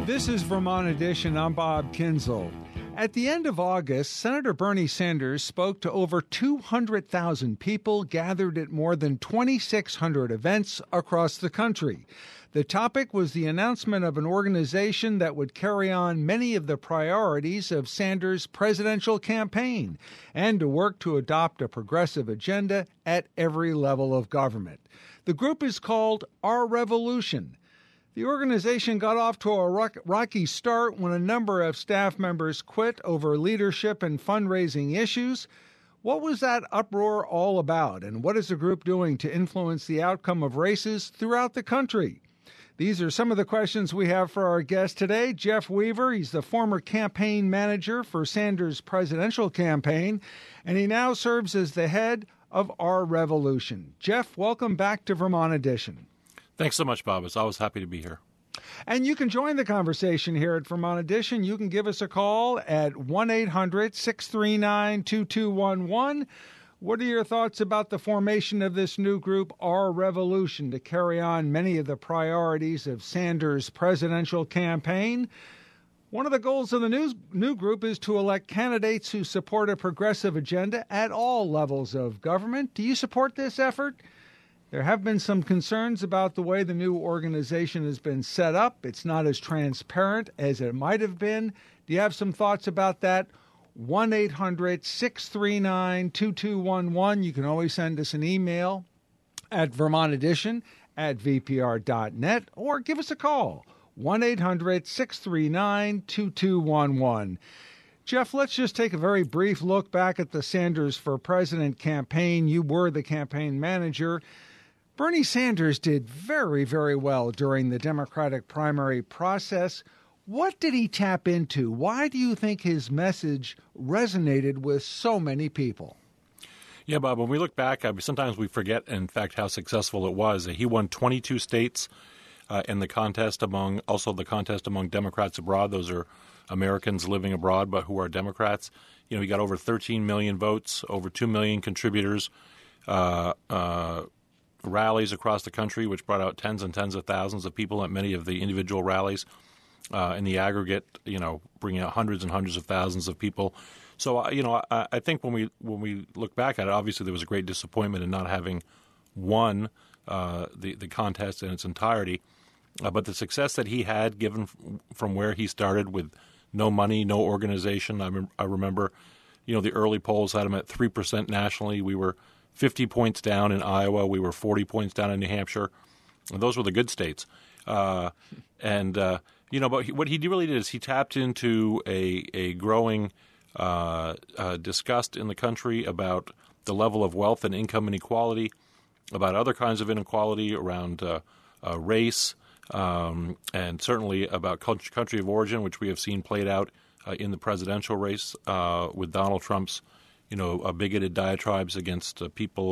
This is Vermont Edition. I'm Bob Kinzel. At the end of August, Senator Bernie Sanders spoke to over 200,000 people gathered at more than 2,600 events across the country. The topic was the announcement of an organization that would carry on many of the priorities of Sanders' presidential campaign and to work to adopt a progressive agenda at every level of government. The group is called Our Revolution. The organization got off to a rocky start when a number of staff members quit over leadership and fundraising issues. What was that uproar all about, and what is the group doing to influence the outcome of races throughout the country? These are some of the questions we have for our guest today. Jeff Weaver, he's the former campaign manager for Sanders' presidential campaign, and he now serves as the head of Our Revolution. Jeff, welcome back to Vermont Edition. Thanks so much, Bob. It's always happy to be here. And you can join the conversation here at Vermont Edition. You can give us a call at 1-800-639-2211. What are your thoughts about the formation of this new group, Our Revolution, to carry on many of the priorities of Sanders' presidential campaign? One of the goals of the new group is to elect candidates who support a progressive agenda at all levels of government. Do you support this effort? There have been some concerns about the way the new organization has been set up. It's not as transparent as it might have been. Do you have some thoughts about that? 1-800-639-2211. You can always send us an email at vermontedition@vpr.net or give us a call, 1-800-639-2211. Jeff, let's just take a very brief look back at the Sanders for President campaign. You were the campaign manager. Bernie Sanders did very, very well during the Democratic primary process. What did he tap into? Why do you think his message resonated with so many people? Yeah, Bob, when we look back, sometimes we forget, in fact, how successful it was. He won 22 states in the contest among Democrats abroad. Those are Americans living abroad but who are Democrats. He got over 13 million votes, over 2 million contributors, rallies across the country, which brought out tens and tens of thousands of people at many of the individual rallies. In the aggregate, bringing out hundreds and hundreds of thousands of people. So, I think when we look back at it, obviously there was a great disappointment in not having won the contest in its entirety. But the success that he had, given from where he started with no money, no organization, I remember, the early polls had him at 3% nationally. We were 50 points down in Iowa. We were 40 points down in New Hampshire. And those were the good states. But what he really did is he tapped into a growing disgust in the country about the level of wealth and income inequality, about other kinds of inequality around race, and certainly about country of origin, which we have seen played out in the presidential race with Donald Trump's, bigoted diatribes against people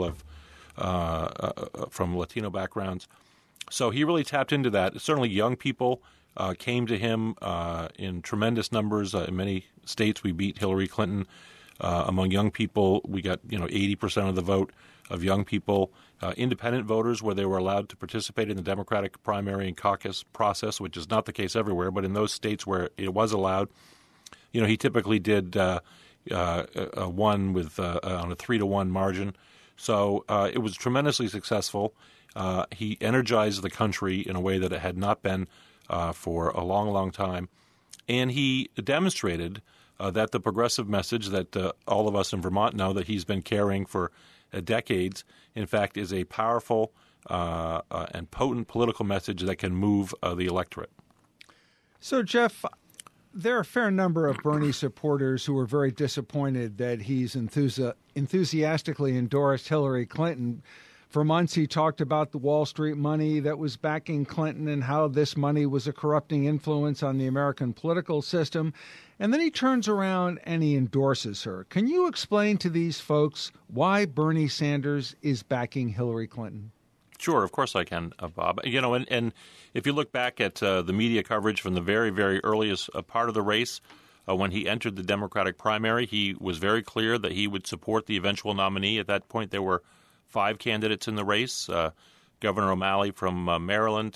from Latino backgrounds. So he really tapped into that. Certainly young people came to him in tremendous numbers. In many states, we beat Hillary Clinton. Among young people, we got 80% of the vote of young people. Independent voters, where they were allowed to participate in the Democratic primary and caucus process, which is not the case everywhere, but in those states where it was allowed, he typically did won with on a 3-1 margin. So it was tremendously successful. He energized the country in a way that it had not been for a long, long time. And he demonstrated that the progressive message that all of us in Vermont know that he's been carrying for decades, in fact, is a powerful and potent political message that can move the electorate. So, Jeff, there are a fair number of Bernie supporters who are very disappointed that he's enthusiastically endorsed Hillary Clinton. For months, he talked about the Wall Street money that was backing Clinton and how this money was a corrupting influence on the American political system. And then he turns around and he endorses her. Can you explain to these folks why Bernie Sanders is backing Hillary Clinton? Sure, of course I can, Bob. And if you look back at the media coverage from the very, very earliest part of the race, when he entered the Democratic primary, he was very clear that he would support the eventual nominee. At that point, there were 5 candidates in the race: Governor O'Malley from Maryland,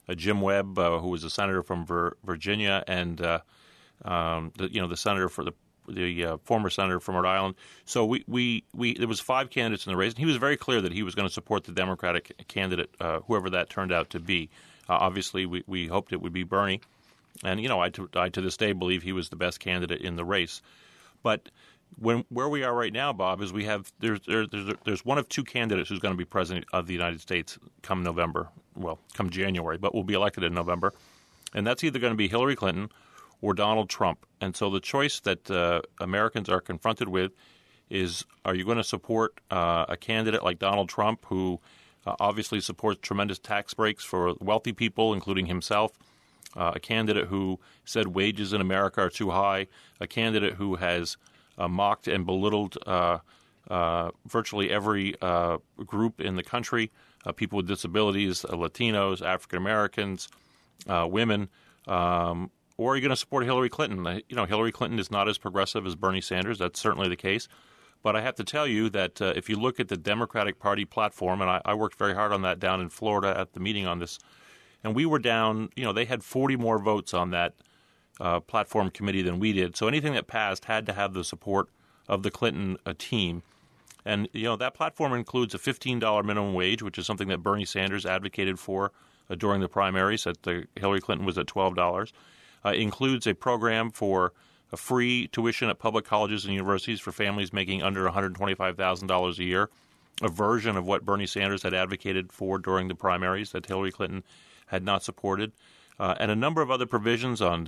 Jim Webb, who was a senator from Virginia, and the senator for the former senator from Rhode Island. So we there was 5 candidates in the race, and he was very clear that he was going to support the Democratic candidate, whoever that turned out to be. Obviously, we hoped it would be Bernie, and I to this day believe he was the best candidate in the race. But where we are right now, Bob, is we have there's one of 2 candidates who's going to be president of the United States come November, come January, but will be elected in November, and that's either going to be Hillary Clinton or Donald Trump. And so the choice that Americans are confronted with is: are you going to support a candidate like Donald Trump, who obviously supports tremendous tax breaks for wealthy people, including himself, a candidate who said wages in America are too high, a candidate who has mocked and belittled virtually every group in the country, people with disabilities, Latinos, African Americans, women, or are you going to support Hillary Clinton? Hillary Clinton is not as progressive as Bernie Sanders. That's certainly the case. But I have to tell you that if you look at the Democratic Party platform, and I worked very hard on that down in Florida at the meeting on this, and we were down, they had 40 more votes on that platform committee than we did. So anything that passed had to have the support of the Clinton team. And, that platform includes a $15 minimum wage, which is something that Bernie Sanders advocated for during the primaries. Hillary Clinton was at $12. Includes a program for a free tuition at public colleges and universities for families making under $125,000 a year, a version of what Bernie Sanders had advocated for during the primaries that Hillary Clinton had not supported, and a number of other provisions on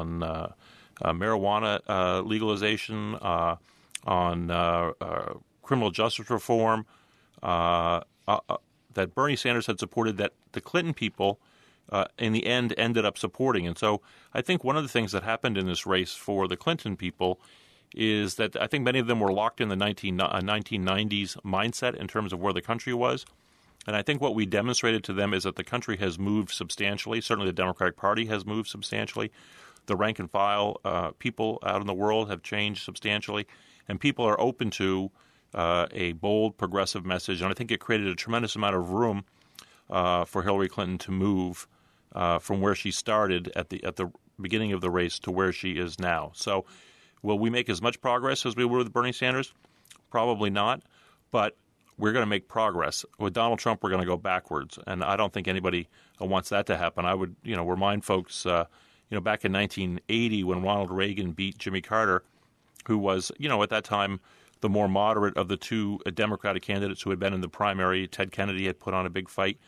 marijuana legalization, on criminal justice reform that Bernie Sanders had supported that the Clinton people in the end ended up supporting. And so I think one of the things that happened in this race for the Clinton people is that I think many of them were locked in the 1990s mindset in terms of where the country was. And I think what we demonstrated to them is that the country has moved substantially. Certainly the Democratic Party has moved substantially. The rank and file people out in the world have changed substantially. And people are open to a bold, progressive message. And I think it created a tremendous amount of room for Hillary Clinton to move from where she started at the beginning of the race to where she is now. So will we make as much progress as we were with Bernie Sanders? Probably not, but we're going to make progress. With Donald Trump, we're going to go backwards, and I don't think anybody wants that to happen. I would, remind folks, back in 1980 when Ronald Reagan beat Jimmy Carter, who was, at that time the more moderate of the 2 Democratic candidates who had been in the primary. Ted Kennedy had put on a big fight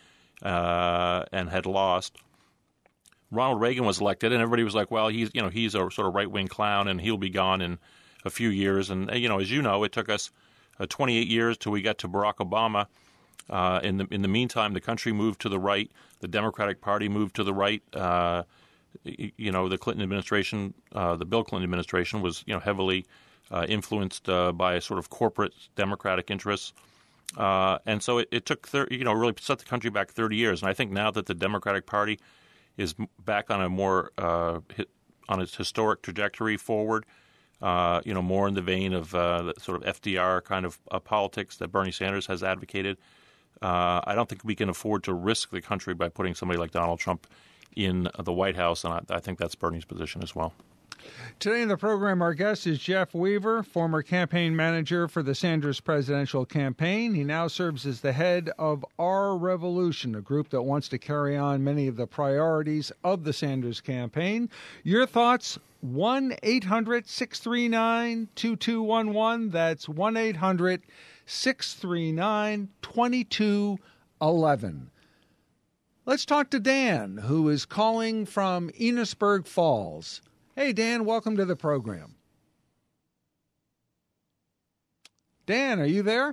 and had lost. Ronald Reagan was elected, and everybody was like, well, he's a sort of right-wing clown, and he'll be gone in a few years. And, as you know, it took us 28 years till we got to Barack Obama. In the meantime, the country moved to the right. The Democratic Party moved to the right. The Clinton administration, the Bill Clinton administration was, heavily influenced by a sort of corporate Democratic interests. And so it took, really set the country back 30 years. And I think now that the Democratic Party is back on a more on its historic trajectory forward, more in the vein of the sort of FDR kind of politics that Bernie Sanders has advocated. I don't think we can afford to risk the country by putting somebody like Donald Trump in the White House, and I think that's Bernie's position as well. Today in the program, our guest is Jeff Weaver, former campaign manager for the Sanders presidential campaign. He now serves as the head of Our Revolution, a group that wants to carry on many of the priorities of the Sanders campaign. Your thoughts, 1-800-639-2211. That's 1-800-639-2211. Let's talk to Dan, who is calling from Enosburg Falls. Hey, Dan, welcome to the program. Dan, are you there?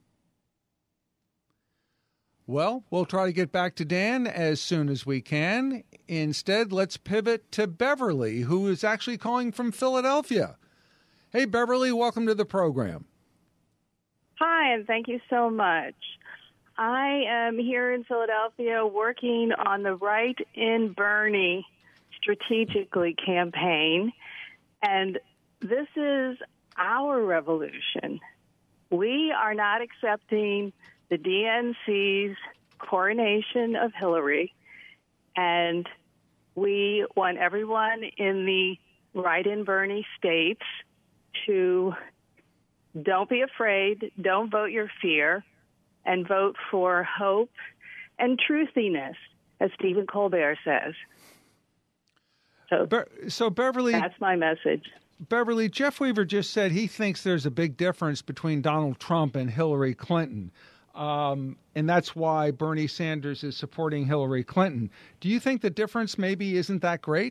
Well, we'll try to get back to Dan as soon as we can. Instead, let's pivot to Beverly, who is actually calling from Philadelphia. Hey, Beverly, welcome to the program. Hi, and thank you so much. I am here in Philadelphia working on the Right in Bernie strategically campaign, and this is our revolution. We are not accepting the DNC's coronation of Hillary, And we want everyone in the write-in Bernie states to don't be afraid, don't vote your fear, and vote for hope and truthiness, as Stephen Colbert says. So Beverly, that's my message. Beverly, Jeff Weaver just said he thinks there's a big difference between Donald Trump and Hillary Clinton. And that's why Bernie Sanders is supporting Hillary Clinton. Do you think the difference maybe isn't that great?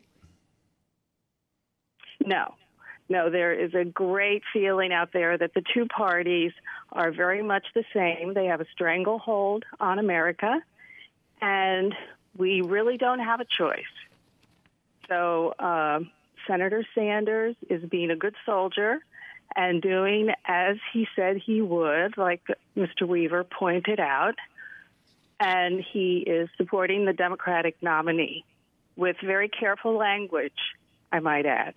No, there is a great feeling out there that the two parties are very much the same. They have a stranglehold on America, and we really don't have a choice. So Senator Sanders is being a good soldier and doing as he said he would, like Mr. Weaver pointed out, and he is supporting the Democratic nominee with very careful language, I might add.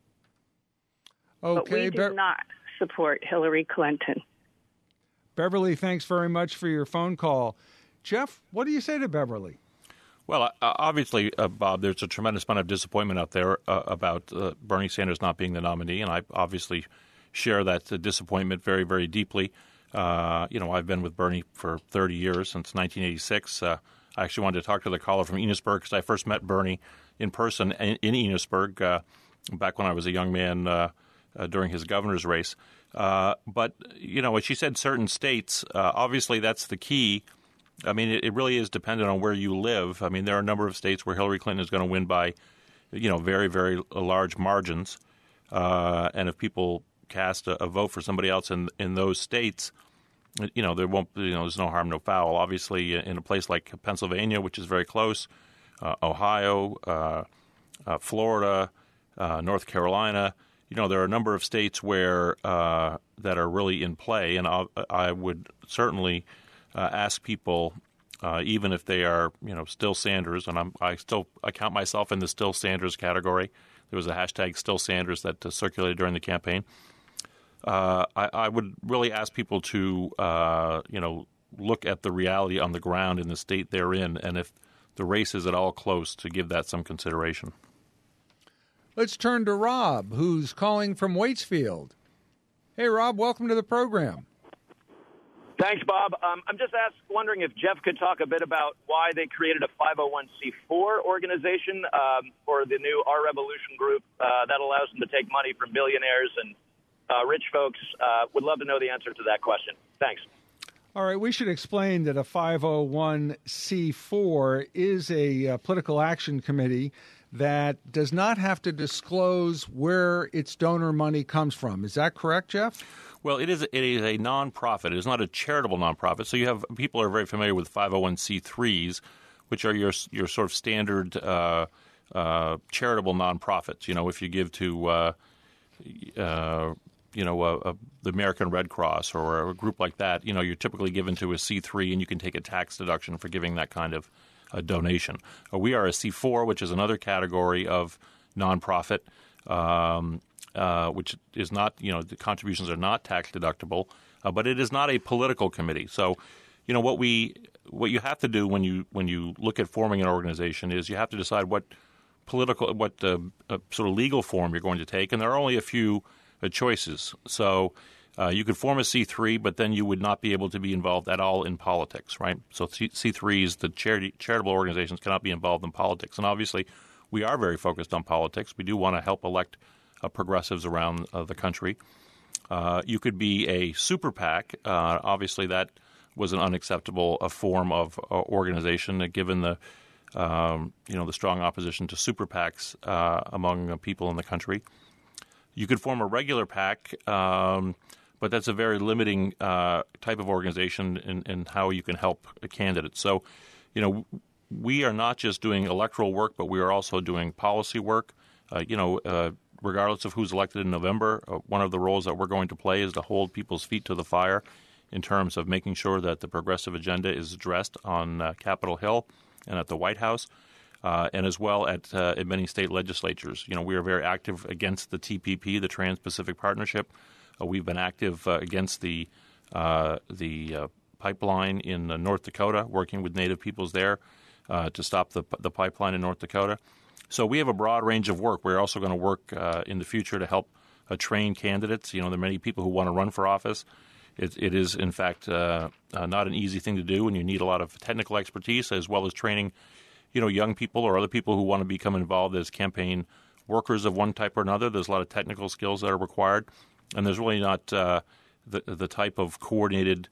Okay, but we do not support Hillary Clinton. Beverly, thanks very much for your phone call. Jeff, what do you say to Beverly? Well, obviously, Bob, there's a tremendous amount of disappointment out there about Bernie Sanders not being the nominee, and I obviously share that disappointment very, very deeply. I've been with Bernie for 30 years, since 1986. I actually wanted to talk to the caller from Enosburg because I first met Bernie in person in Enosburg back when I was a young man during his governor's race. But, as she said, certain states, obviously that's the key. I mean, it really is dependent on where you live. I mean, there are a number of states where Hillary Clinton is going to win by, very, very large margins. And if people cast a vote for somebody else in those states, there won't, there's no harm, no foul. Obviously, in a place like Pennsylvania, which is very close, Ohio, Florida, North Carolina, there are a number of states where that are really in play, and I would certainly ask people, even if they are, still Sanders, and I count myself in the still Sanders category. There was a hashtag still Sanders that circulated during the campaign. I would really ask people to, look at the reality on the ground in the state they're in, and if the race is at all close, to give that some consideration. Let's turn to Rob, who's calling from Waitsfield. Hey, Rob, welcome to the program. Thanks, Bob. I'm just wondering if Jeff could talk a bit about why they created a 501c4 organization for the new Our Revolution group that allows them to take money from billionaires and rich folks. Would love to know the answer to that question. Thanks. All right, we should explain that a 501c4 is a political action committee that does not have to disclose where its donor money comes from. Is that correct, Jeff? Well, it is a nonprofit. It is not a charitable nonprofit. So you have people are very familiar with 501c3s, which are your sort of standard charitable nonprofits. If you give to the American Red Cross or a group like that, you're typically given to a C3, and you can take a tax deduction for giving that kind of a donation. We are a C4, which is another category of nonprofit, which is not, the contributions are not tax deductible, but it is not a political committee. So, what you have to do when you look at forming an organization is you have to decide what sort of legal form you're going to take, and there are only a few choices. So you could form a C3, but then you would not be able to be involved at all in politics, right? So C3s, the charitable organizations, cannot be involved in politics. And obviously, we are very focused on politics. We do want to help elect progressives around the country. You could be a super PAC. Obviously, that was an unacceptable form of organization, given the strong opposition to super PACs among people in the country. You could form a regular PAC, but that's a very limiting type of organization in how you can help a candidate. So, we are not just doing electoral work, but we are also doing policy work. Regardless of who's elected in November, one of the roles that we're going to play is to hold people's feet to the fire in terms of making sure that the progressive agenda is addressed on Capitol Hill and at the White House. And as well at many state legislatures. We are very active against the TPP, the Trans-Pacific Partnership. We've been active against the pipeline in North Dakota, working with Native peoples there. to stop the pipeline in North Dakota. So we have a broad range of work. We're also going to work in the future to help train candidates. There are many people who want to run for office. It is, in fact, not an easy thing to do, and you need a lot of technical expertise as well as training, young people or other people who want to become involved as campaign workers of one type or another. There's a lot of technical skills that are required, and there's really not the type of coordinated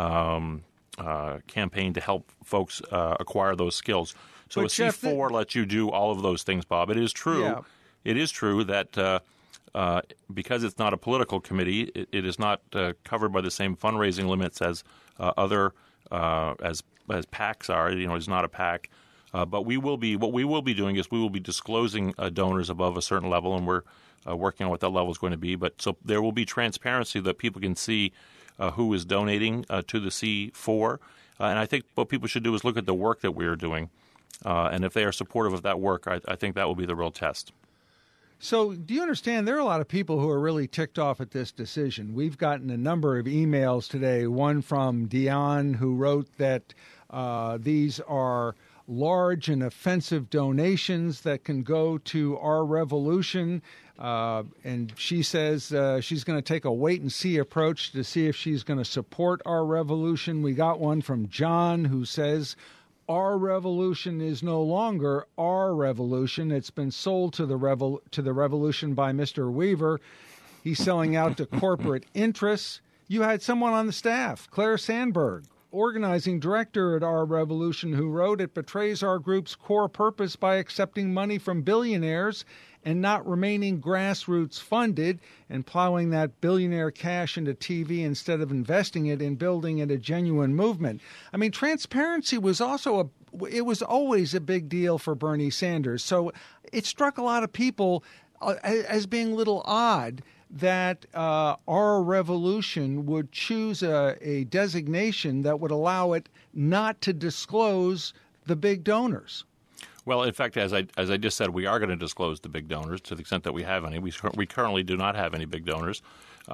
campaign to help folks acquire those skills. So but a C4 lets you do all of those things, Bob. It is true. Yeah. It is true that because it's not a political committee, it is not covered by the same fundraising limits as other as PACs are. It's not a PAC. But what we will be doing is we will be disclosing donors above a certain level, and we're working on what that level is going to be. But so there will be transparency that people can see who is donating to the C4. And I think what people should do is look at the work that we are doing. And if they are supportive of that work, I think that will be the real test. So do you understand there are a lot of people who are really ticked off at this decision? We've gotten a number of emails today, one from Dion who wrote that these are large and offensive donations that can go to our revolution. And she says she's going to take a wait-and-see approach to see if she's going to support our revolution. We got one from John who says, our revolution is no longer our revolution. It's been sold to the revolution by Mr. Weaver. He's selling out to corporate interests. You had someone on the staff, Claire Sandberg, organizing director at Our Revolution, who wrote, it betrays our group's core purpose by accepting money from billionaires and not remaining grassroots funded and plowing that billionaire cash into TV instead of investing it in building it a genuine movement. I mean, transparency was also it was always a big deal for Bernie Sanders. So it struck a lot of people as being a little odd that Our Revolution would choose a designation that would allow it not to disclose the big donors. Well, in fact, as I just said, we are going to disclose the big donors to the extent that we have any. We currently do not have any big donors,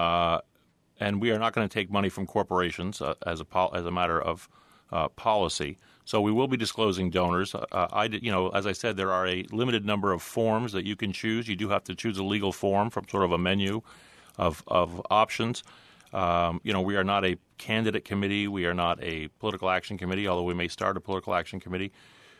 and we are not going to take money from corporations as a matter of policy. So we will be disclosing donors. As I said, there are a limited number of forms that you can choose. You do have to choose a legal form from sort of a menu of options. We are not a candidate committee. We are not a political action committee, although we may start a political action committee.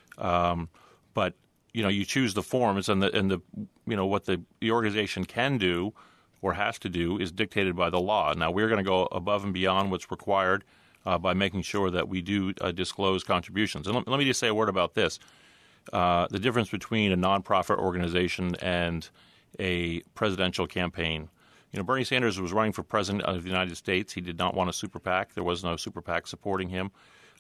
But you choose the forms, and what the organization can do or has to do is dictated by the law. Now we're going to go above and beyond what's required by making sure that we do disclose contributions. And let me just say a word about this: the difference between a nonprofit organization and a presidential campaign. Bernie Sanders was running for president of the United States. He did not want a super PAC. There was no super PAC supporting him.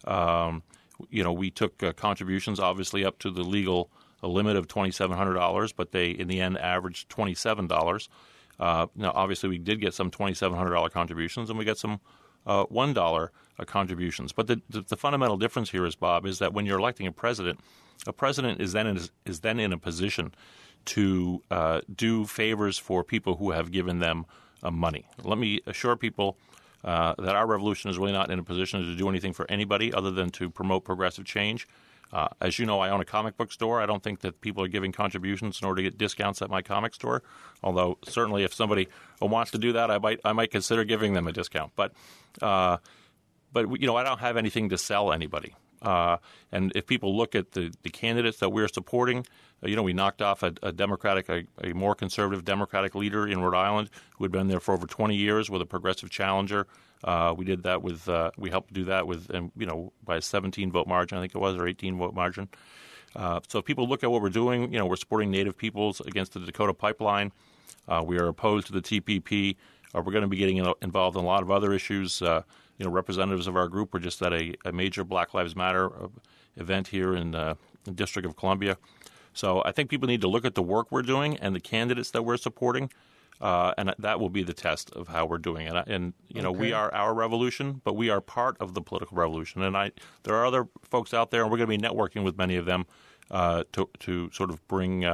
We took contributions, obviously, up to the legal limit of $2,700, but they, in the end, averaged $27. Now, obviously, we did get some $2,700 contributions, and we got some $1 contributions. But the fundamental difference here is, Bob, is that when you're electing a president is then in a position to do favors for people who have given them money. Let me assure people that Our Revolution is really not in a position to do anything for anybody other than to promote progressive change. As you know, I own a comic book store. I don't think that people are giving contributions in order to get discounts at my comic store, although certainly if somebody wants to do that, I might consider giving them a discount. But I don't have anything to sell anybody. And if people look at the candidates that we're supporting, we knocked off a more conservative Democratic leader in Rhode Island who had been there for over 20 years with a progressive challenger. We did that we helped do that with, by a 17-vote margin, I think it was, or 18-vote margin. So if people look at what we're doing, we're supporting Native peoples against the Dakota Pipeline. We are opposed to the TPP. We're going to be getting involved in a lot of other issues. Representatives of our group were just at a major Black Lives Matter event here in the District of Columbia. So I think people need to look at the work we're doing and the candidates that we're supporting, and that will be the test of how we're doing it. And okay. We are Our Revolution, but we are part of the political revolution. And there are other folks out there, and we're going to be networking with many of them to sort of bring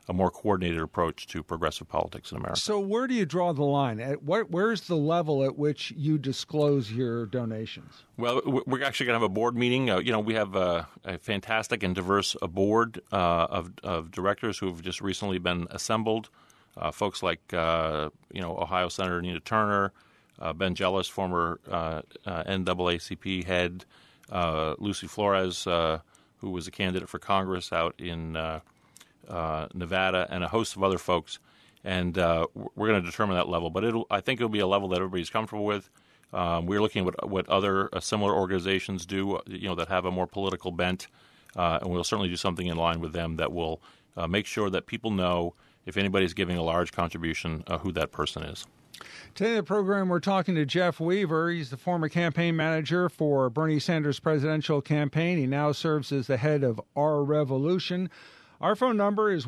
a more coordinated approach to progressive politics in America. So where do you draw the line? Where's the level at which you disclose your donations? Well, we're actually going to have a board meeting. We have a fantastic and diverse board of directors who have just recently been assembled. Folks like, Ohio Senator Nina Turner, Ben Jealous, former NAACP head, Lucy Flores, who was a candidate for Congress out in Nevada, and a host of other folks. And we're going to determine that level. But I think it'll be a level that everybody's comfortable with. We're looking at what other similar organizations do, that have a more political bent. And we'll certainly do something in line with them that will make sure that people know if anybody's giving a large contribution, who that person is. Today on the program, we're talking to Jeff Weaver. He's the former campaign manager for Bernie Sanders' presidential campaign. He now serves as the head of Our Revolution. Our phone number is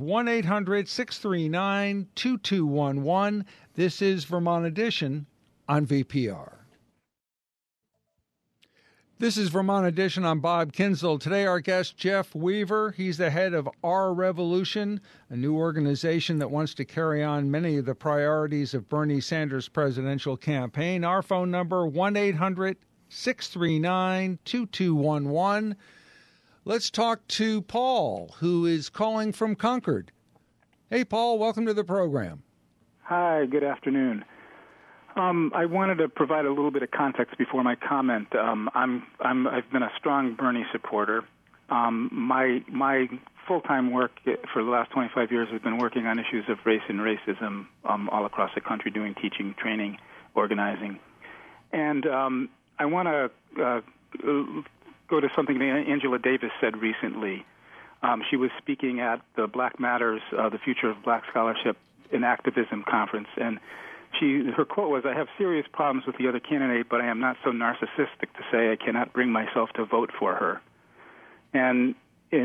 1-800-639-2211. This is Vermont Edition on VPR. This is Vermont Edition. I'm Bob Kinzel. Today our guest, Jeff Weaver. He's the head of Our Revolution, a new organization that wants to carry on many of the priorities of Bernie Sanders' presidential campaign. Our phone number, 1-800-639-2211. Let's talk to Paul, who is calling from Concord. Hey, Paul, welcome to the program. Hi, good afternoon. I wanted to provide a little bit of context before my comment. I've been a strong Bernie supporter. My full-time work for the last 25 years has been working on issues of race and racism all across the country, doing teaching, training, organizing. And I want to go to something that Angela Davis said recently. She was speaking at the Black Matters, the Future of Black Scholarship and Activism Conference, and her quote was, "I have serious problems with the other candidate, but I am not so narcissistic to say I cannot bring myself to vote for her." And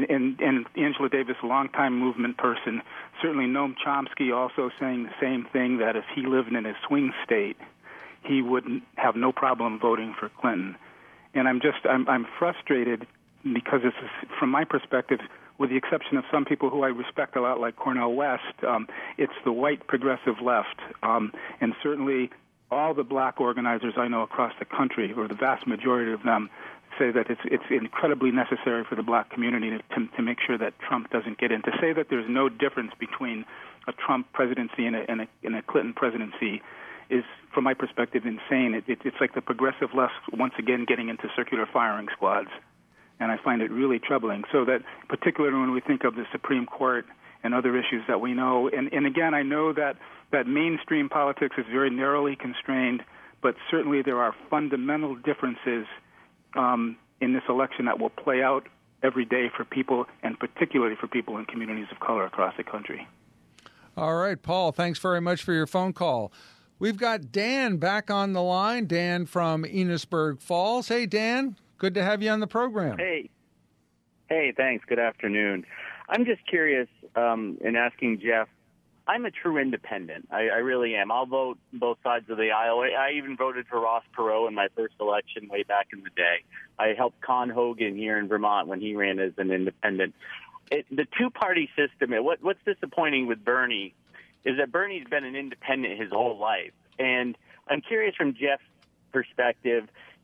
Angela Davis, a longtime movement person, certainly Noam Chomsky also saying the same thing, that if he lived in a swing state, he would have no problem voting for Clinton. And I'm frustrated because it's, from my perspective, with the exception of some people who I respect a lot, like Cornel West, it's the white progressive left. And certainly all the black organizers I know across the country, or the vast majority of them, say that it's incredibly necessary for the black community to make sure that Trump doesn't get in. To say that there's no difference between a Trump presidency and a Clinton presidency is, from my perspective, insane. It's like the progressive left once again getting into circular firing squads. And I find it really troubling. So that, particularly when we think of the Supreme Court and other issues that we know, and again, I know that mainstream politics is very narrowly constrained, but certainly there are fundamental differences in this election that will play out every day for people, and particularly for people in communities of color across the country. All right, Paul, thanks very much for your phone call. We've got Dan back on the line, Dan from Enosburg Falls. Hey, Dan. Good to have you on the program. Hey, thanks. Good afternoon. I'm just curious in asking Jeff, I'm a true independent. I really am. I'll vote both sides of the aisle. I even voted for Ross Perot in my first election way back in the day. I helped Con Hogan here in Vermont when he ran as an independent. The two-party system, what's disappointing with Bernie is that Bernie's been an independent his whole life. And I'm curious from Jeff's perspective,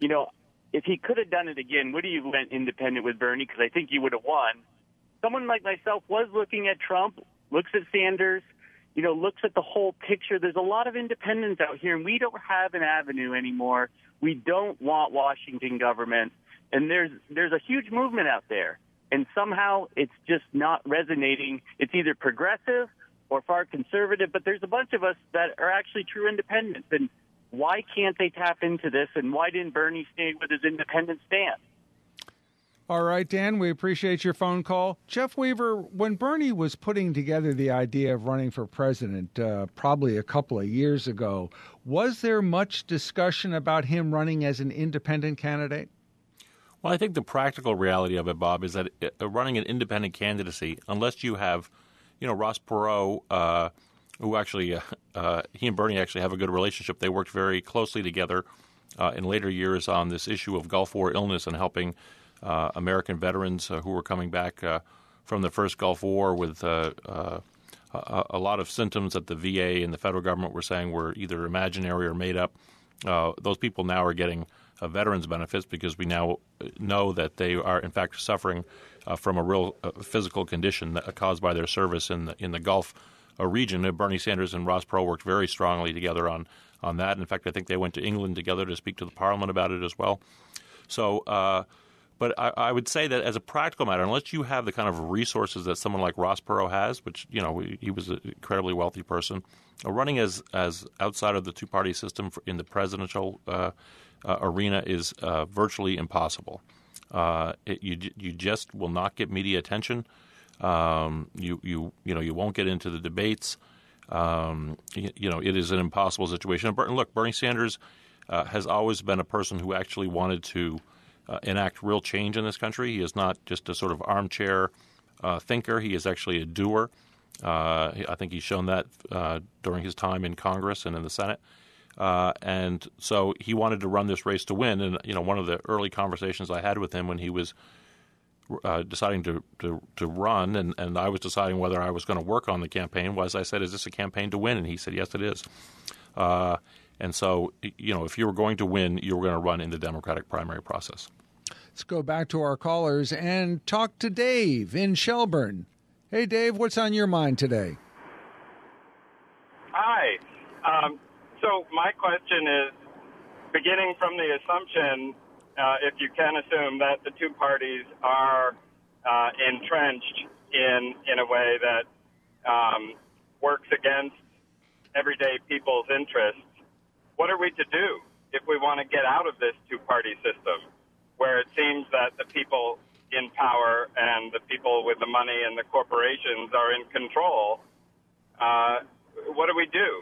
if he could have done it again, would he have went independent with Bernie? Because I think he would have won. Someone like myself was looking at Trump, looks at Sanders, looks at the whole picture. There's a lot of independents out here, and we don't have an avenue anymore. We don't want Washington government, and there's a huge movement out there, and somehow it's just not resonating. It's either progressive or far conservative, but there's a bunch of us that are actually true independents, and why can't they tap into this, and why didn't Bernie stay with his independent stance? All right, Dan, we appreciate your phone call. Jeff Weaver, when Bernie was putting together the idea of running for president probably a couple of years ago, was there much discussion about him running as an independent candidate? Well, I think the practical reality of it, Bob, is that running an independent candidacy, unless you have, Ross Perot, who actually, he and Bernie actually have a good relationship. They worked very closely together in later years on this issue of Gulf War illness and helping American veterans who were coming back from the first Gulf War with a lot of symptoms that the VA and the federal government were saying were either imaginary or made up. Those people now are getting veterans benefits because we now know that they are in fact suffering from a real physical condition caused by their service in the Gulf region. Bernie Sanders and Ross Perot worked very strongly together on that. In fact, I think they went to England together to speak to the Parliament about it as well. So, but I would say that as a practical matter, unless you have the kind of resources that someone like Ross Perot has, which he was an incredibly wealthy person, running as outside of the two-party system in the presidential arena is virtually impossible. You just will not get media attention. You won't get into the debates. It is an impossible situation. And look, Bernie Sanders has always been a person who actually wanted to enact real change in this country. He is not just a sort of armchair thinker. He is actually a doer. I think he's shown that during his time in Congress and in the Senate. And so he wanted to run this race to win. And, one of the early conversations I had with him when he was deciding to run and I was deciding whether I was going to work on the campaign was I said, is this a campaign to win? And he said, yes, it is. And so, if you were going to win, you were going to run in the Democratic primary process. Let's go back to our callers and talk to Dave in Shelburne. Hey, Dave, what's on your mind today? Hi. So my question is, beginning from the assumption, if you can assume that the two parties are entrenched in a way that works against everyday people's interests, what are we to do if we want to get out of this two-party system where it seems that the people in power and the people with the money and the corporations are in control? What do we do?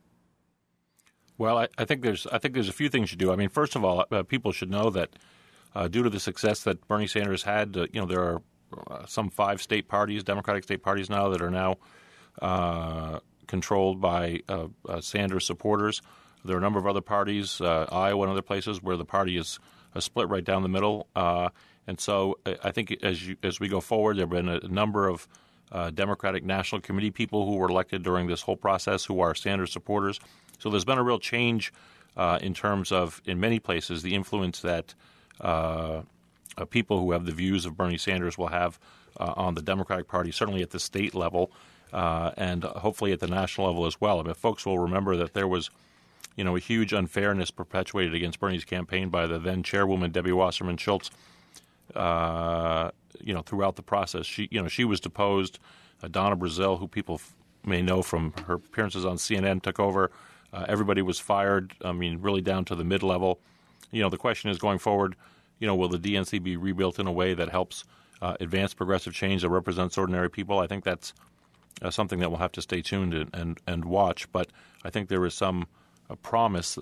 Well, I think there's a few things you do. I mean, first of all, people should know that due to the success that Bernie Sanders had, there are some 5 state parties, Democratic state parties now that are now controlled by Sanders supporters. There are a number of other parties, Iowa and other places, where the party is split right down the middle. And so I think as we go forward, there have been a number of Democratic National Committee people who were elected during this whole process who are Sanders supporters. So there's been a real change in terms of, in many places, the influence that people who have the views of Bernie Sanders will have on the Democratic Party, certainly at the state level and hopefully at the national level as well. I mean, folks will remember that there was a huge unfairness perpetuated against Bernie's campaign by the then chairwoman, Debbie Wasserman Schultz, throughout the process. She was deposed. Donna Brazile, who people may know from her appearances on CNN, took over. Everybody was fired, really down to the mid-level. The question is going forward, will the DNC be rebuilt in a way that helps advance progressive change that represents ordinary people? I think that's something that we'll have to stay tuned and watch. But I think there is some promise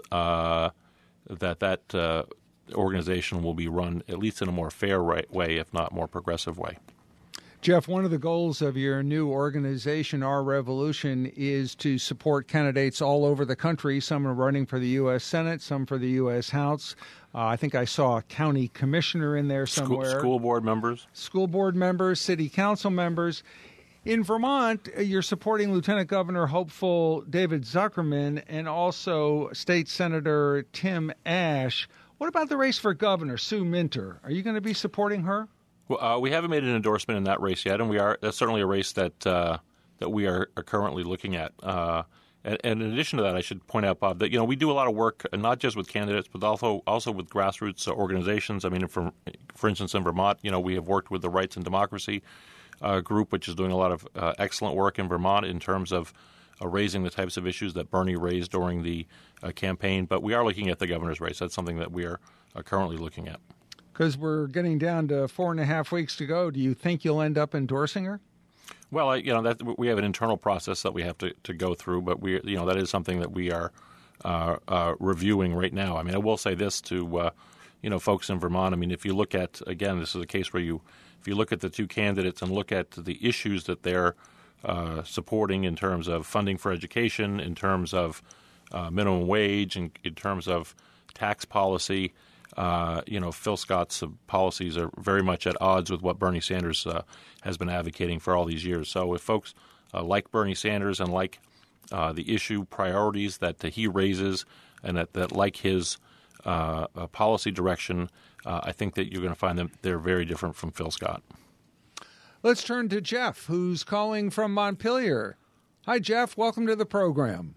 that organization will be run at least in a more fair way, if not more progressive way. Jeff, one of the goals of your new organization, Our Revolution, is to support candidates all over the country. Some are running for the U.S. Senate, some for the U.S. House. I think I saw a county commissioner in there somewhere. School board members. School board members, city council members. In Vermont, you're supporting Lieutenant Governor hopeful David Zuckerman and also State Senator Tim Ashe. What about the race for governor, Sue Minter? Are you going to be supporting her? Well, we haven't made an endorsement in that race yet, and that's certainly a race that we are currently looking at. And in addition to that, I should point out, Bob, that we do a lot of work, not just with candidates, but also with grassroots organizations. I mean, for instance, in Vermont, we have worked with the Rights and Democracy group, which is doing a lot of excellent work in Vermont in terms of raising the types of issues that Bernie raised during the campaign. But we are looking at the governor's race. That's something that we are currently looking at. Because we're getting down to 4.5 weeks to go, do you think you'll end up endorsing her? Well, that we have an internal process that we have to go through, but that is something that we are reviewing right now. I mean, I will say this to folks in Vermont. I mean, if you look at, again, this is a case where if you look at the two candidates and look at the issues that they're supporting in terms of funding for education, in terms of minimum wage, in terms of tax policy. Phil Scott's policies are very much at odds with what Bernie Sanders has been advocating for all these years. So if folks like Bernie Sanders and like the issue priorities that he raises and that like his policy direction, I think that you're going to find them they're very different from Phil Scott. Let's turn to Jeff, who's calling from Montpelier. Hi, Jeff. Welcome to the program.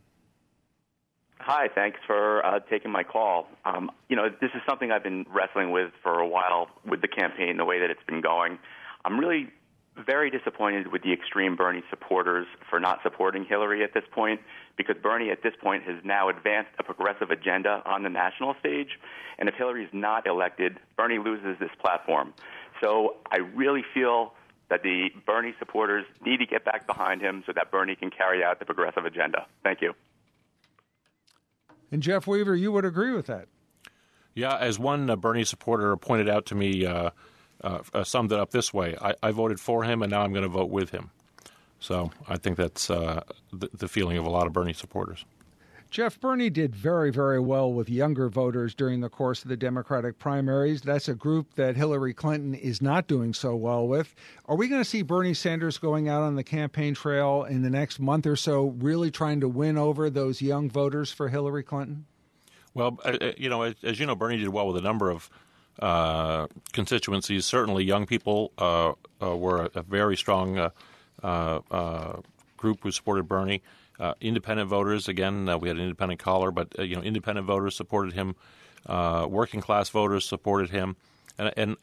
Hi, thanks for taking my call. This is something I've been wrestling with for a while with the campaign, the way that it's been going. I'm really very disappointed with the extreme Bernie supporters for not supporting Hillary at this point, because Bernie at this point has now advanced a progressive agenda on the national stage, and if Hillary is not elected, Bernie loses this platform. So I really feel that the Bernie supporters need to get back behind him so that Bernie can carry out the progressive agenda. Thank you. And Jeff Weaver, you would agree with that? Yeah, as one Bernie supporter pointed out to me, summed it up this way: I voted for him, and now I'm going to vote with him. So I think that's the feeling of a lot of Bernie supporters. Jeff, Bernie did very, very well with younger voters during the course of the Democratic primaries. That's a group that Hillary Clinton is not doing so well with. Are we going to see Bernie Sanders going out on the campaign trail in the next month or so, really trying to win over those young voters for Hillary Clinton? Well, as you know, Bernie did well with a number of constituencies. Certainly young people were a very strong group who supported Bernie. Independent voters, again, we had an independent caller, but independent voters supported him. Working class voters supported him, and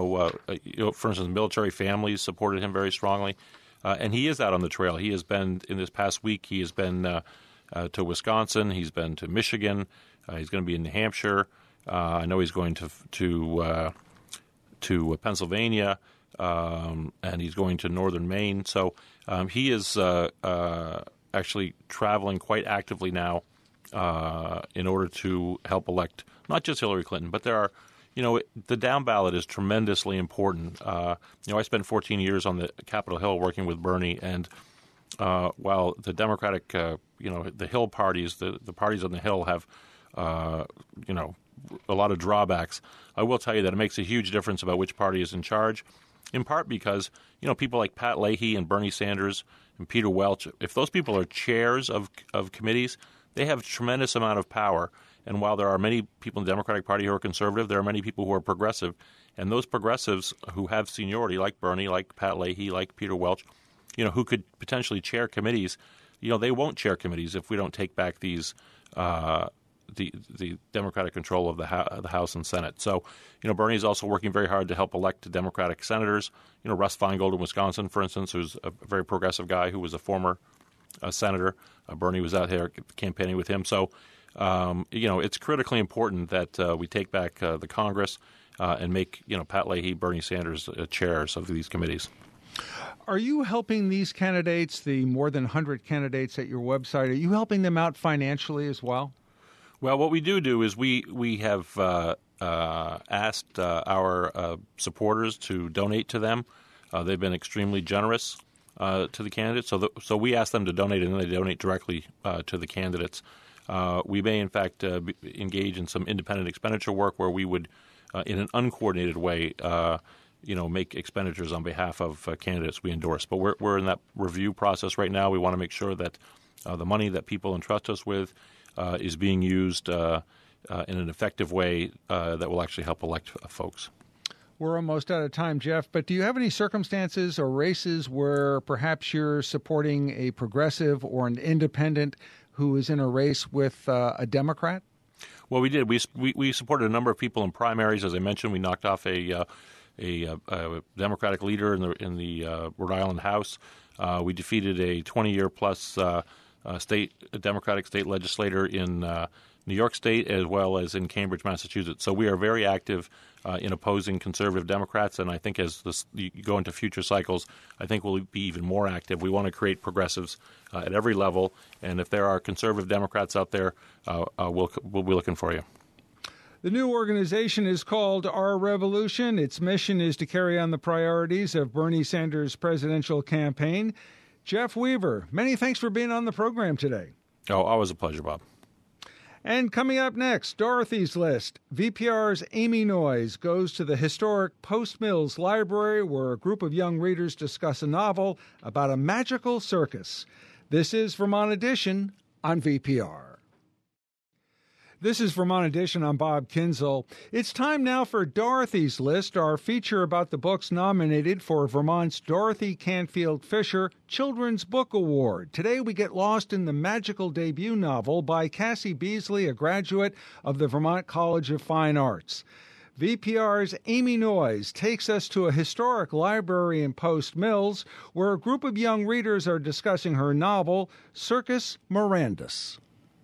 for instance, military families supported him very strongly. And he is out on the trail. He has been in this past week. He has been to Wisconsin. He's been to Michigan. He's going to be in New Hampshire. I know he's going to Pennsylvania, and he's going to northern Maine. So he is actually traveling quite actively now in order to help elect not just Hillary Clinton, but there are, the down ballot is tremendously important. I spent 14 years on the Capitol Hill working with Bernie, and while the Democratic, the Hill parties, the parties on the Hill have, a lot of drawbacks, I will tell you that it makes a huge difference about which party is in charge, in part because, people like Pat Leahy and Bernie Sanders and Peter Welch, if those people are chairs of committees, they have a tremendous amount of power. And while there are many people in the Democratic Party who are conservative, there are many people who are progressive. And those progressives who have seniority, like Bernie, like Pat Leahy, like Peter Welch, who could potentially chair committees, they won't chair committees if we don't take back these the Democratic control of the House and Senate. So, Bernie is also working very hard to help elect Democratic senators. Russ Feingold in Wisconsin, for instance, who's a very progressive guy who was a former senator. Bernie was out there campaigning with him. So, it's critically important that we take back the Congress and make, Pat Leahy, Bernie Sanders chairs of these committees. Are you helping these candidates, the more than 100 candidates at your website, are you helping them out financially as well? Well, what we do is we have asked our supporters to donate to them. They've been extremely generous to the candidates, so we ask them to donate, and then they donate directly to the candidates. We may, in fact, engage in some independent expenditure work where we would, in an uncoordinated way, make expenditures on behalf of candidates we endorse. But we're in that review process right now. We want to make sure that the money that people entrust us with is being used in an effective way that will actually help elect folks. We're almost out of time, Jeff, but do you have any circumstances or races where perhaps you're supporting a progressive or an independent who is in a race with a Democrat? Well, we did. We supported a number of people in primaries. As I mentioned, we knocked off a Democratic leader in the Rhode Island House. We defeated a 20-year-plus Democratic state legislator in New York State as well as in Cambridge, Massachusetts. So we are very active in opposing conservative Democrats, and I think as you go into future cycles, I think we'll be even more active. We want to create progressives at every level, and if there are conservative Democrats out there, we'll be looking for you. The new organization is called Our Revolution. Its mission is to carry on the priorities of Bernie Sanders' presidential campaign. Jeff Weaver, many thanks for being on the program today. Oh, always a pleasure, Bob. And coming up next, Dorothy's List. VPR's Amy Noyes goes to the historic Post Mills Library where a group of young readers discuss a novel about a magical circus. This is Vermont Edition on VPR. This is Vermont Edition. I'm Bob Kinzel. It's time now for Dorothy's List, our feature about the books nominated for Vermont's Dorothy Canfield Fisher Children's Book Award. Today we get lost in the magical debut novel by Cassie Beasley, a graduate of the Vermont College of Fine Arts. VPR's Amy Noyes takes us to a historic library in Post Mills where a group of young readers are discussing her novel, Circus Mirandus.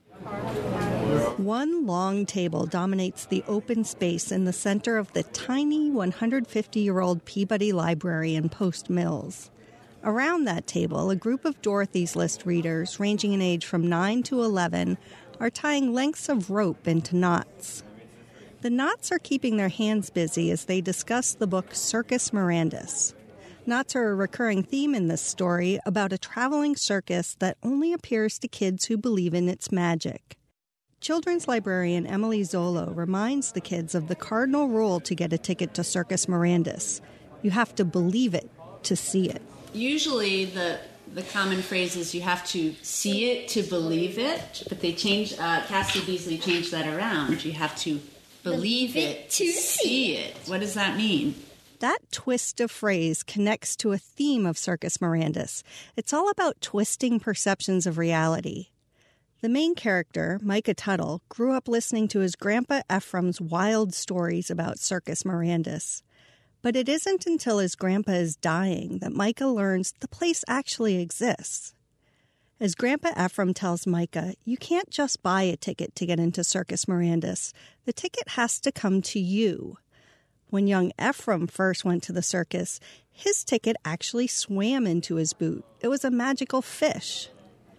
One long table dominates the open space in the center of the tiny 150-year-old Peabody Library in Post Mills. Around that table, a group of Dorothy's List readers, ranging in age from 9 to 11, are tying lengths of rope into knots. The knots are keeping their hands busy as they discuss the book Circus Mirandus. Knots are a recurring theme in this story about a traveling circus that only appears to kids who believe in its magic. Children's librarian Emily Zolo reminds the kids of the cardinal rule to get a ticket to Circus Mirandus. You have to believe it to see it. Usually the common phrase is you have to see it to believe it, but they changed, Cassie Beasley changed that around. You have to believe it to see it. What does that mean? That twist of phrase connects to a theme of Circus Mirandus. It's all about twisting perceptions of reality. The main character, Micah Tuttle, grew up listening to his grandpa Ephraim's wild stories about Circus Mirandus. But it isn't until his grandpa is dying that Micah learns the place actually exists. As Grandpa Ephraim tells Micah, you can't just buy a ticket to get into Circus Mirandus. The ticket has to come to you. When young Ephraim first went to the circus, his ticket actually swam into his boot. It was a magical fish.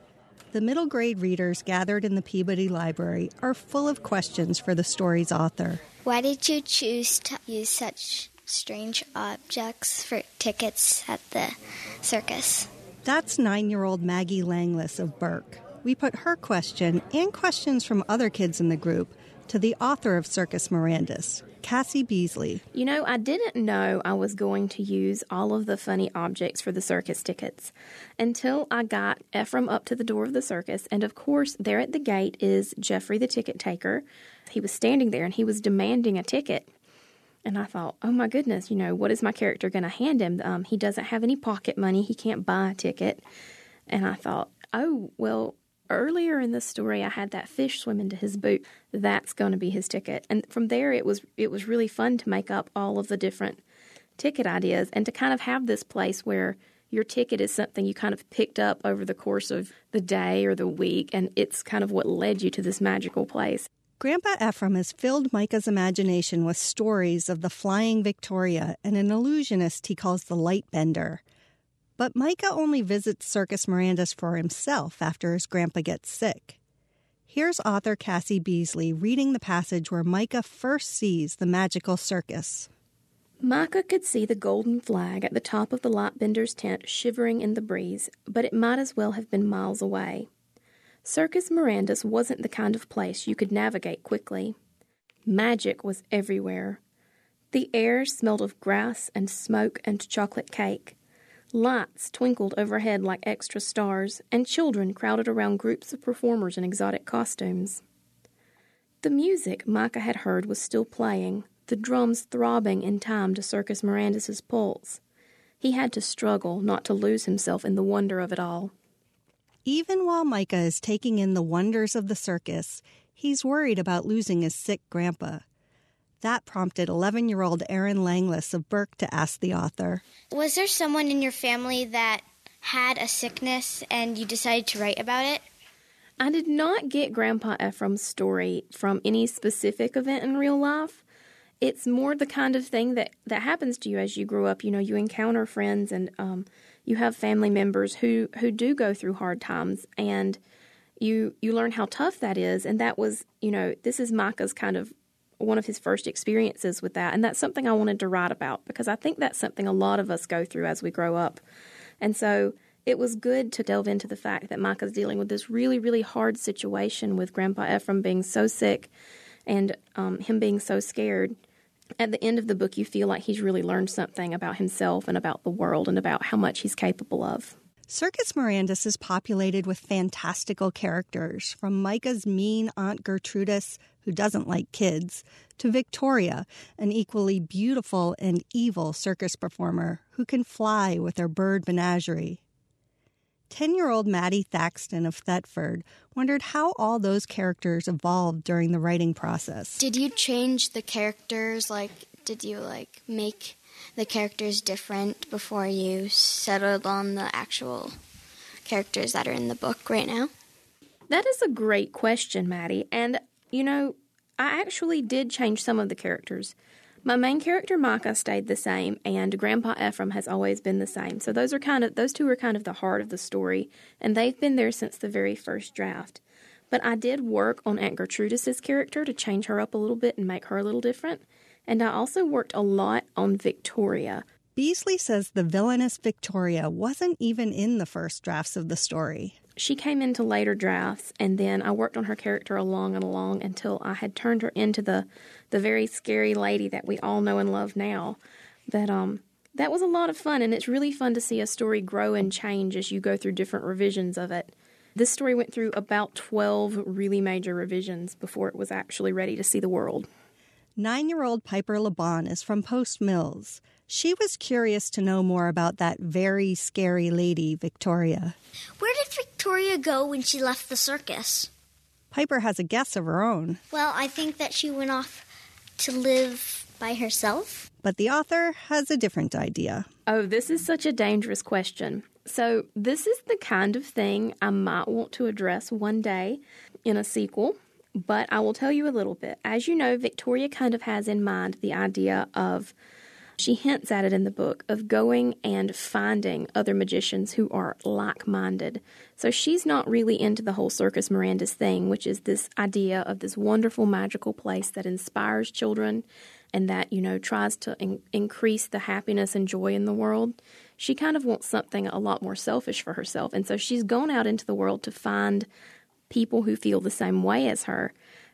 The middle grade readers gathered in the Peabody Library are full of questions for the story's author. Why did you choose to use such strange objects for tickets at the circus? That's 9-year-old Maggie Langless of Burke. We put her question and questions from other kids in the group to the author of Circus Mirandus, Cassie Beasley. You know, I didn't know I was going to use all of the funny objects for the circus tickets until I got Ephraim up to the door of the circus. And of course, there at the gate is Jeffrey the ticket taker. He was standing there and he was demanding a ticket. And I thought, oh my goodness, you know, what is my character going to hand him? He doesn't have any pocket money. He can't buy a ticket. And I thought, oh, well, earlier in the story, I had that fish swim into his boot. That's going to be his ticket. And from there, it was really fun to make up all of the different ticket ideas and to kind of have this place where your ticket is something you kind of picked up over the course of the day or the week, and it's kind of what led you to this magical place. Grandpa Ephraim has filled Micah's imagination with stories of the Flying Victoria and an illusionist he calls the Light Bender. But Micah only visits Circus Mirandus for himself after his grandpa gets sick. Here's author Cassie Beasley reading the passage where Micah first sees the magical circus. Micah could see the golden flag at the top of the Light Bender's tent shivering in the breeze, but it might as well have been miles away. Circus Mirandus wasn't the kind of place you could navigate quickly. Magic was everywhere. The air smelled of grass and smoke and chocolate cake. Lights twinkled overhead like extra stars, and children crowded around groups of performers in exotic costumes. The music Micah had heard was still playing, the drums throbbing in time to Circus Mirandus's pulse. He had to struggle not to lose himself in the wonder of it all. Even while Micah is taking in the wonders of the circus, he's worried about losing his sick grandpa. That prompted 11-year-old Erin Langless of Burke to ask the author, was there someone in your family that had a sickness and you decided to write about it? I did not get Grandpa Ephraim's story from any specific event in real life. It's more the kind of thing that happens to you as you grow up. You know, you encounter friends and you have family members who do go through hard times, and you learn how tough that is. And that was, you know, this is Micah's kind of one of his first experiences with that. And that's something I wanted to write about because I think that's something a lot of us go through as we grow up. And so it was good to delve into the fact that Micah's dealing with this really, really hard situation with Grandpa Ephraim being so sick and him being so scared. At the end of the book, you feel like he's really learned something about himself and about the world and about how much he's capable of. Circus Mirandus is populated with fantastical characters, from Micah's mean Aunt Gertrudis, who doesn't like kids, to Victoria, an equally beautiful and evil circus performer who can fly with her bird menagerie. 10-year-old Maddie Thaxton of Thetford wondered how all those characters evolved during the writing process. Did you change the characters? Did you make the characters different before you settled on the actual characters that are in the book right now? That is a great question, Maddie. And, I actually did change some of the characters. My main character, Micah, stayed the same, and Grandpa Ephraim has always been the same. So those two are kind of the heart of the story, and they've been there since the very first draft. But I did work on Aunt Gertrudis' character to change her up a little bit and make her a little different. And I also worked a lot on Victoria. Beasley says the villainous Victoria wasn't even in the first drafts of the story. She came into later drafts, and then I worked on her character along and along until I had turned her into the very scary lady that we all know and love now. That was a lot of fun, and it's really fun to see a story grow and change as you go through different revisions of it. This story went through about 12 really major revisions before it was actually ready to see the world. 9-year-old Piper LeBon is from Post Mills. She was curious to know more about that very scary lady, Victoria. Where did Victoria go when she left the circus? Piper has a guess of her own. Well, I think that she went off to live by herself. But the author has a different idea. Oh, this is such a dangerous question. So this is the kind of thing I might want to address one day in a sequel. But I will tell you a little bit. As you know, Victoria kind of has in mind the idea of, she hints at it in the book, of going and finding other magicians who are like-minded. So she's not really into the whole Circus Mirandus thing, which is this idea of this wonderful magical place that inspires children and that, tries to increase the happiness and joy in the world. She kind of wants something a lot more selfish for herself. And so she's gone out into the world to find people who feel the same way as her,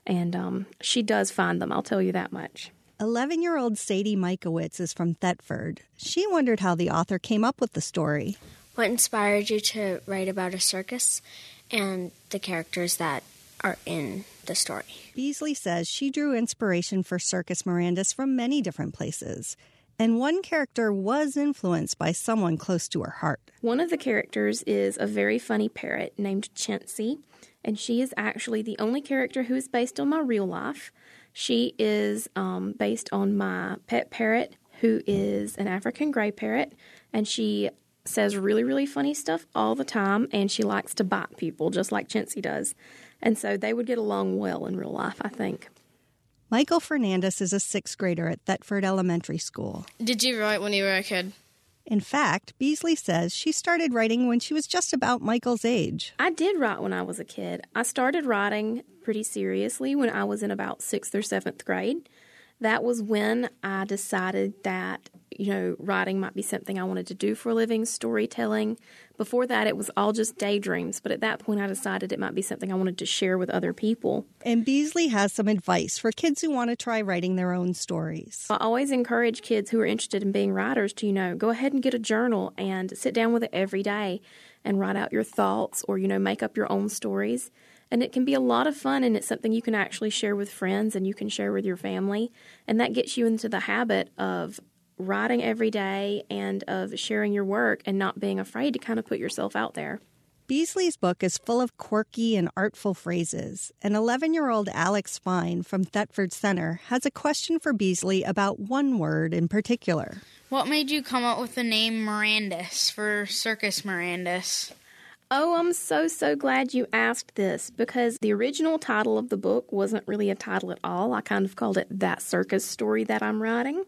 and she does find them, I'll tell you that much. 11-year-old Sadie Mikowitz is from Thetford. She wondered how the author came up with the story. What inspired you to write about a circus and the characters that are in the story? Beasley says she drew inspiration for Circus Mirandus from many different places, and one character was influenced by someone close to her heart. One of the characters is a very funny parrot named Chintzy, and she is actually the only character who is based on my real life. She is based on my pet parrot, who is an African gray parrot, and she says really, really funny stuff all the time, and she likes to bite people, just like Chintzy does. And so they would get along well in real life, I think. Michael Fernandez is a 6th grader at Thetford Elementary School. Did you write when you were a kid? In fact, Beasley says she started writing when she was just about Michael's age. I did write when I was a kid. I started writing pretty seriously when I was in about 6th or 7th grade. That was when I decided that, writing might be something I wanted to do for a living, storytelling. Before that, it was all just daydreams, but at that point I decided it might be something I wanted to share with other people. And Beasley has some advice for kids who want to try writing their own stories. I always encourage kids who are interested in being writers to, go ahead and get a journal and sit down with it every day and write out your thoughts or, make up your own stories. And it can be a lot of fun, and it's something you can actually share with friends and you can share with your family. And that gets you into the habit of writing every day and of sharing your work and not being afraid to kind of put yourself out there. Beasley's book is full of quirky and artful phrases. And 11-year-old Alex Fine from Thetford Center has a question for Beasley about one word in particular. What made you come up with the name Mirandus for Circus Mirandus? Oh, I'm so glad you asked this, because the original title of the book wasn't really a title at all. I kind of called it That Circus Story That I'm Writing.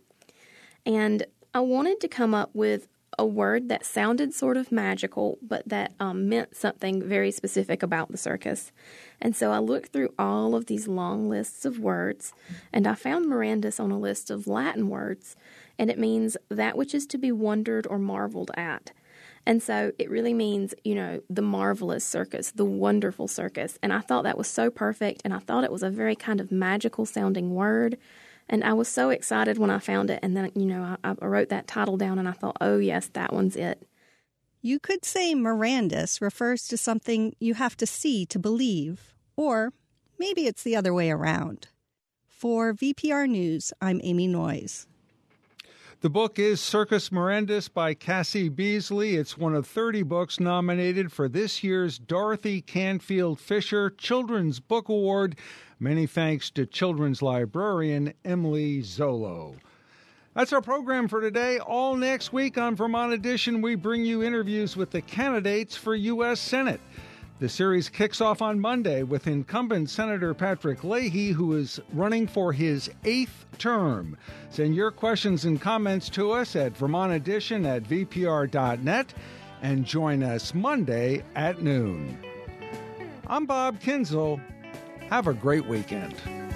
And I wanted to come up with a word that sounded sort of magical, but that meant something very specific about the circus. And so I looked through all of these long lists of words, and I found Mirandus on a list of Latin words, and it means that which is to be wondered or marveled at. And so it really means, the marvelous circus, the wonderful circus. And I thought that was so perfect, and I thought it was a very kind of magical sounding word. And I was so excited when I found it. And then, I wrote that title down and I thought, oh, yes, that one's it. You could say Mirandus refers to something you have to see to believe, or maybe it's the other way around. For VPR News, I'm Amy Noyes. The book is Circus Mirandus by Cassie Beasley. It's one of 30 books nominated for this year's Dorothy Canfield Fisher Children's Book Award. Many thanks to children's librarian Emily Zolo. That's our program for today. All next week on Vermont Edition, we bring you interviews with the candidates for U.S. Senate. The series kicks off on Monday with incumbent Senator Patrick Leahy, who is running for his 8th term. Send your questions and comments to us at vermontedition@vpr.net and join us Monday at noon. I'm Bob Kinzel. Have a great weekend.